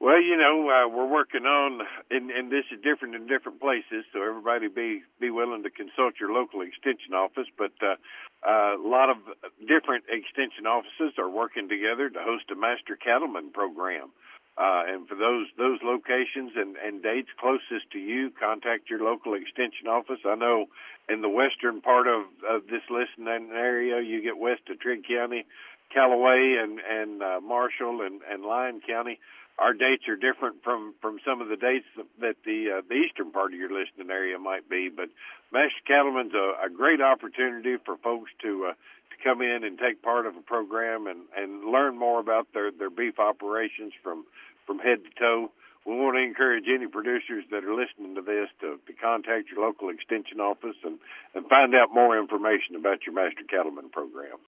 Well, we're working on, and this is different in different places, so everybody be willing to consult your local extension office. But a lot of different extension offices are working together to host a Master Cattleman program. And for those locations and dates closest to you, contact your local extension office. I know in the western part of this listening area, you get west of Trigg County, Callaway, and Marshall and Lyon County. Our dates are different from some of the dates that the eastern part of your listening area might be. But Master Cattleman's a great opportunity for folks to come in and take part of a program and learn more about their beef operations from head to toe. We want to encourage any producers that are listening to this to contact your local extension office and find out more information about your Master Cattleman program.